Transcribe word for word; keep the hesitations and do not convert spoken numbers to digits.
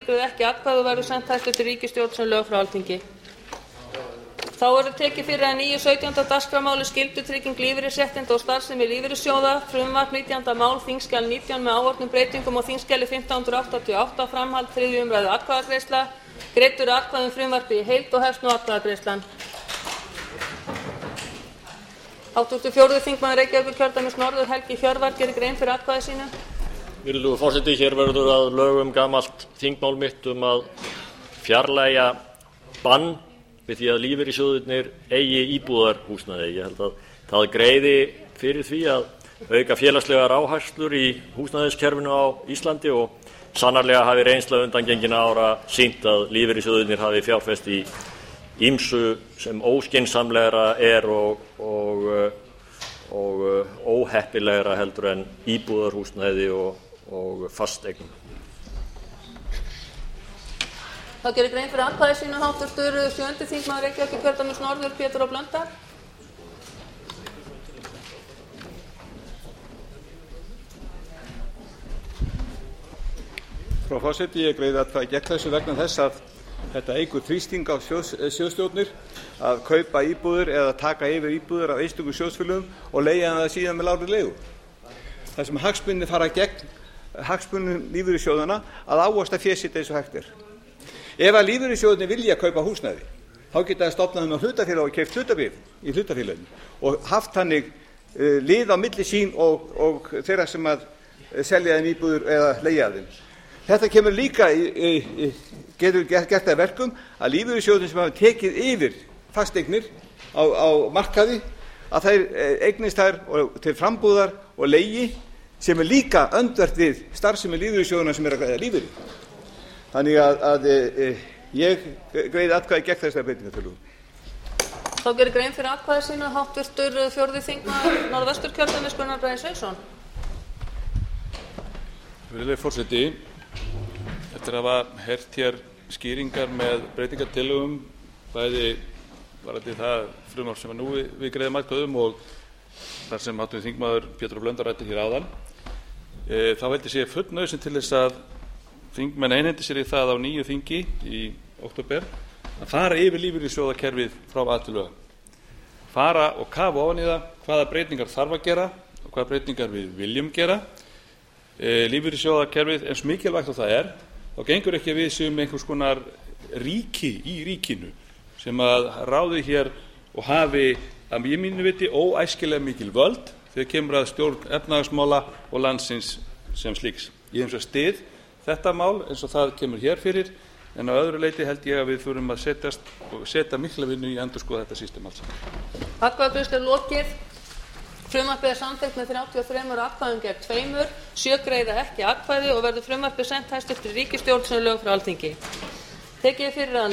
greiði ekki atkvæði og verður sent hæstvirtri ríkisstjórn sem lög frá Alþingi. Þá verður tekið fyrir að nýju sautjánda dagskrármáli skyldutrygging lífeyrisréttinda og starfsemi lífeyrissjóða, frumvarp nítjánda mál, þingskjal nítján með áorðnum breytingum og þingskjali fimmtán hundruð áttatíu og átta, framhald þriðju umræðu atkvæðagreiðsla. Greiddur atkvæði um frumvarpið í heild og hefst nú atkvæðagreiðslan. Háttvirtur fjórði þingmaður Reykjavíkurkjördæmis norður, Helgi Hjörvar, gerir grein fyrir atkvæði sínu. Virðulegur forseti, hér verður að lögum gamalt þingmál mitt um að fjarlægja bann við því að lífeyrissjóðirnir eigi íbúðarhúsnæði. Ég held að það greiði fyrir því að auka félagslegar áherslur í húsnæðiskerfinu á Íslandi og sannarlega hafi reynsla undangengin ára sýnt að lífeyrissjóðirnir hafi fjárfest í ýmsu sem óskynsamlegra er og, og, og óheppilegra heldur en íbúðarhúsnæði og, og fasteignum. Þá gerir grein fyrir atkvæði sínu háttvirtur sjöundi þingmaður Reykjavíkurkjördæmis norður, Pétur H. Blöndal. Frú forseti, ég greiði atkvæði gegn þessu vegna þess að þetta eykur þrýsting á sjóðstjórnir að kaupa íbúðir eða taka yfir íbúðir af einstökum sjóðsfélögum og leigja það síðan með lágri leigu. Það sem hagsmunir fara gegn hagsmunum lífeyrissjóðanna að ávaxta fé sitt eins og hægt er. Ef að lífeyrissjóðirnir vilja kaupa húsnæði, þá geta það stofnað um að hlutafélag og keypt hlutabréf í hlutafélaginu og haft þannig uh, lið á milli sín og, og þeirra sem að selja þeim íbúður eða leigja þeim. Þetta kemur líka í, í, í, getur gert að verkum að lífeyrissjóðirnir sem hafa tekið yfir fasteignir á, á markaði, að þær eignist þær og til frambúðar og leigi sem er líka öndvert við starfsemi lífeyrissjóðina sem er að greiða lífeyri. Þannig að, að e, ég greiði atkvæði gegn þessari breytingartillögu. Þá gerir grein fyrir atkvæði sínu háttvirtur fjórði þingmaður Norðvesturkjördæmis, Gunnar Bragi Sveinsson. Virðulegi forseti, eftir að hafa heyrt hér skýringar með breytingartillögum, bæði varðandi það frumvarp sem nú við, við greiðum atkvæði um og þar sem háttvirtur þingmaður Pétur H. Blöndal ræddi hér áðan, e, þá held ég sé full nauðsyn til þess að þingmenn einhendi sér í það á nýju þingi í október að fara yfir lífeyrissjóðakerfið frá A til Ö. Fara og kafa ofan í það hvaða breytingar þarf að gera og hvaða breytingar við viljum gera. E, lífeyrissjóðakerfið, eins mikilvægt og það er, þá gengur ekki að við séum einhvers konar ríki í ríkinu sem að ráði hér og hafi að ég mínu viti óæskilega mikil völd þegar kemur að stjórn efnahagsmála og landsins sem slíks. Ég hins vegar styð þetta mál eins og það kemur hér fyrir, en á öðru leyti held ég að við þurfum að setjast og setja mikla vinnu í að endurskoða þetta system alls. Atkvæðagreiðslu er lokið. Frumvarpið er samþykkt með þrjátíu og þremur atkvæðum gegn tveimur, sjö greiða ekki atkvæði og verður frumvarpið sent hæstvirtri ríkisstjórn sem lög frá Alþingi. Tekið er fyrir að